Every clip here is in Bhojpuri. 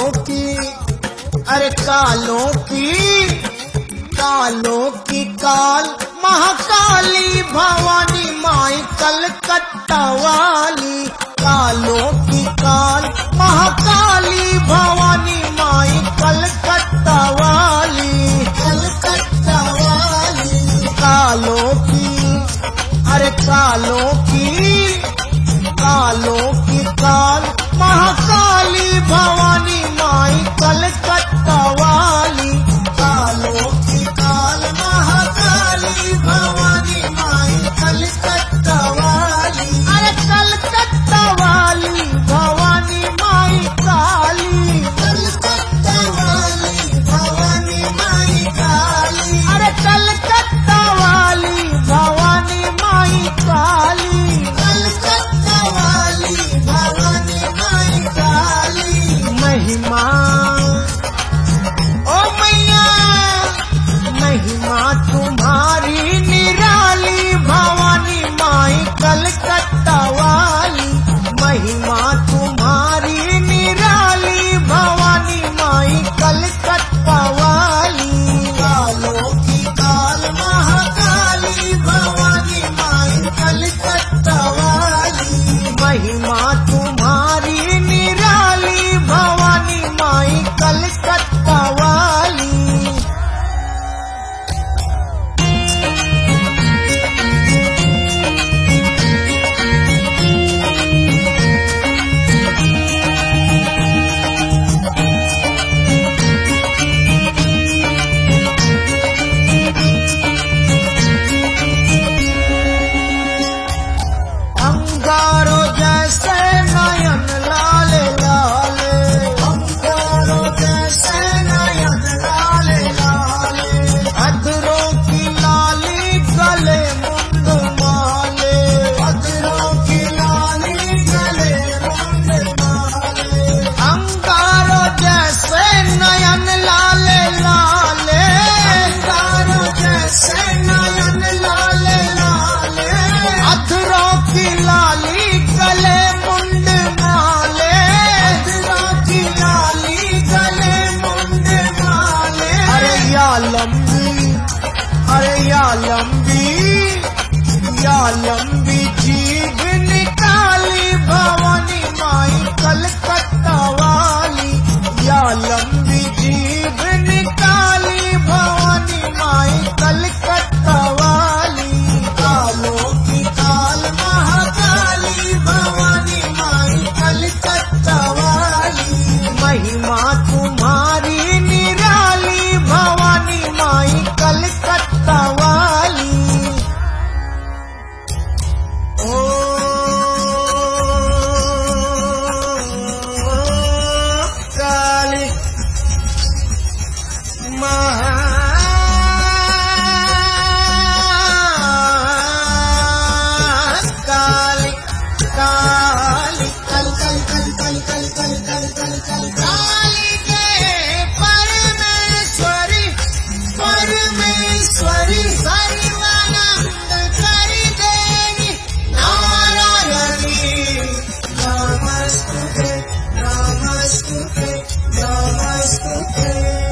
कालों की, अरे कालों की काल महाकाली भवानी माई कलकत्ता वाली। कालों की काल महाकाली भवानी माई कलकत्ता वाली, कलकत्ता वाली। कालों की, अरे कालों की काल महाकाली भवानी माई कलकत्ता वाली। कालों की काल महाकाली भवानी माई कलकत्ता वाली। अरे कलकत्ता वाली भवानी माई काली, कलकत्ता वाली भवानी माई काली। अरे कलकत्ता वाली भवानी माई काली, कलकत्ता वाली भवानी माई काली। महिमा ओ मैया, महिमा तुम्हारी निराली भवानी माई कलकत्ता वाली। महिमा तुम्हारी निराली भवानी माई कलकत्ता वाली। कालों की काल महाकाली भवानी माई कलकत्ता वाली। महिमा तुम्हारी निराली भवानी माई कलकत्ता वाली। अंगारो जैसे नयन लाले लाले, अंगारो जैसे नयन लाले लाले। अधरों की लाली गले मुंड माले, अधरों की लाली गले मुंड माले। अंगारो जैसे नयन लाले लाले, अंगारो जैसे नयन लाले लाले। अधरों की लाली गले मुंड माले, अधरों की लाली गले मुंड माले। अरे या लंबी, अरे या लंबी जीभ निकाली भवानी माई कलकत्ता वाली। या लंबी जीभ निकाली भवानी माई कलकत्ता वाली। कालों की काल महाकाली भवानी माई कलकत्ता वाली। महिमा तुम्हारी निराली भवानी माई कलकत्ता वाली। ओ काली काली काली कल कल कल कल कल कल कल कल कल काली के परमेश्वरी, परमेश्वरी सर्वानंद करी देवी नारायणी। नमस्ते नमस्ते नमस्ते।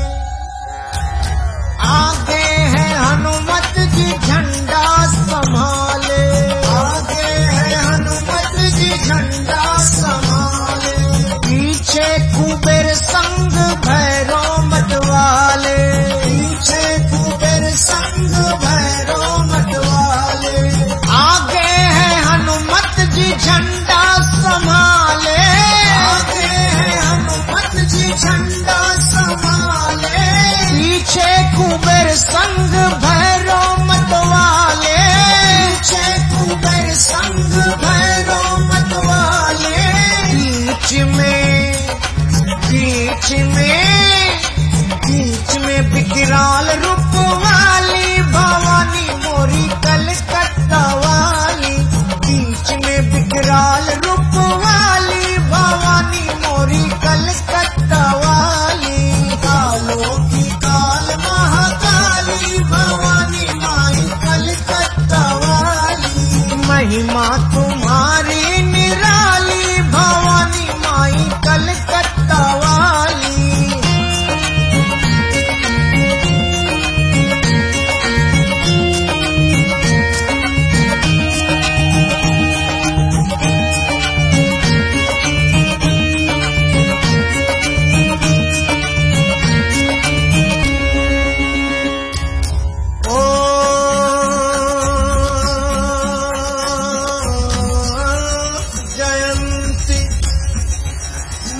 आगे है हनुमत जी झंडा संभाले, आगे है हनुमत जी झंडा संभाले। पीछे कुबेर संग भैरव मतवाले, पीछे कुबेर संग भैरव मतवाले। आगे है हनुमत जी झंडा संभाले, आगे है हनुमत जी झंडा संभाले। पीछे कुबेर संग भैरव मतवाले, पीछे कुबेर संग भैरव मतवाले। बीच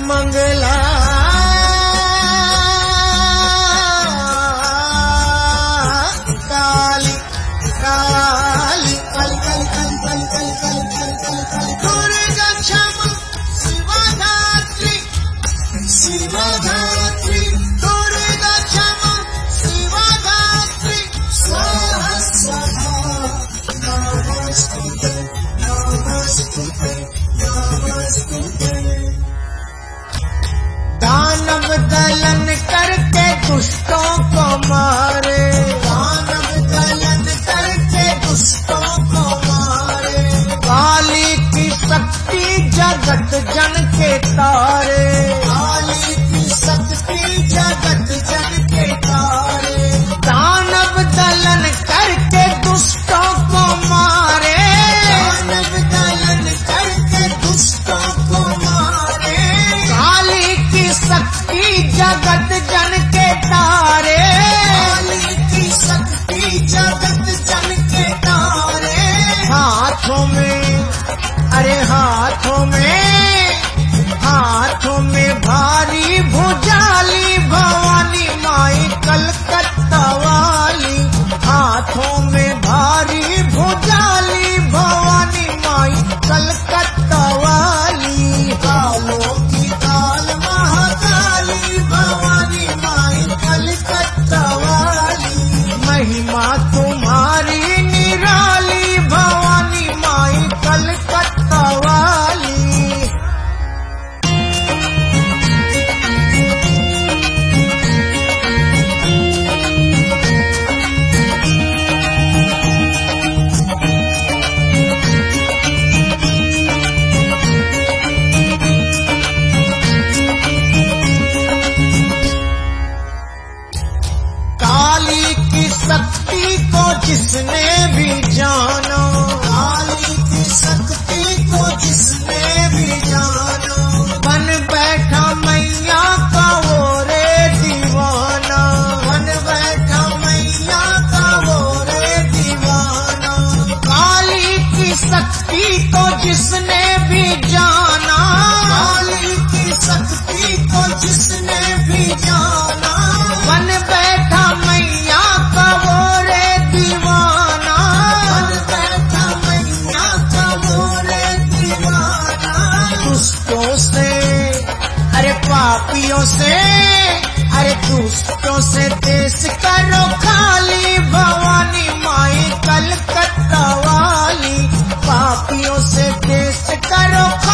मंगला काली काली काली काली काली काली काली काली दुर्गा क्षमा शिवा धात्री दुर्गा क्षमा शिवा धात्री स्वाहा स्वाहा नमस्ते नमस्ते नमस्ते। दानव दलन करके दुष्टों को मारे दानव दलन करके दुष्टों को मारे काली की शक्ति जगत जन के तारे काली की शक्ति जगत जन के तारे दानव दलन करके दुष्टों को मारे दानव दलन करके दुष्टों को मारे काली की शक्ति जगत जन के तारे काली की शक्ति जगत जन के तारे हाथों में अरे हाथों में भारी भुजाली भवानी माई कलकत्ता वाली हाथों में भारी भुजाली भवानी माई कलकत्ता वाली कालों की काल महाकाली भवानी माई कलकत्ता वाली महिमा तुम्हारी निराली भवानी माई कलकत्ता वाली। काली की शक्ति को जिसने भी जाना काली की शक्ति को जिसने भी जाना बन बैठा मैया का वो रे दीवाना बन बैठा मैया का वो रे दीवाना काली की शक्ति को जिसने भी जाना काली की शक्ति को जिसने भी जाना बन बैठा मैया का वो रे दीवाना बन बैठा मैया का वो रे दीवाना दुष्टों से अरे पापियों से अरे दुष्टों से देश करो खाली भवानी माई कलकत्ता वाली पापियों से देश करो